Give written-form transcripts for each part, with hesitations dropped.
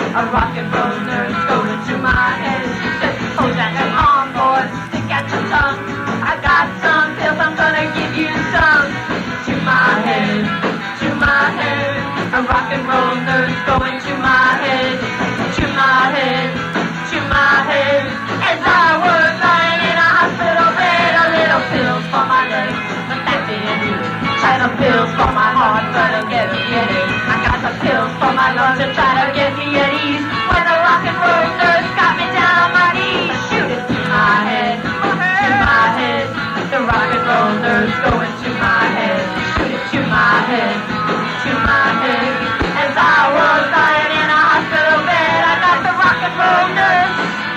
A rock and roll nurse going to my head. She says, hold that arm, boy, stick at your tongue. I got some pills, I'm gonna give you some. To my head, to my head. A rock and roll nurse going to my head. To my head, to my head. As I was lying in a hospital bed, a little pills for my legs, but that didn't do it. Tried the pills for my heart, but to get me at ease. I got the pills for my lungs to try to get me at ease. When the rock and roll nurse got me down on my knees, shoot it to my head, to my head. The rock and roll nurse going to my head, shoot it to my head, to my head. As I was lying in a hospital bed, I got the rock and roll nurse.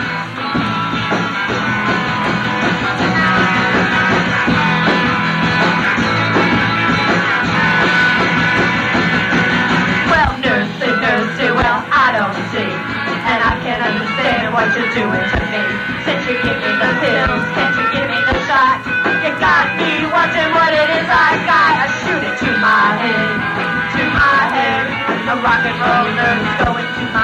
Well, I don't see, and I can't understand what you're doing to me. Since you give me the pills, can't you give me the shot? You got me watching what it is I got. I shoot it to my head, to my head. A rock and roll nurse going to my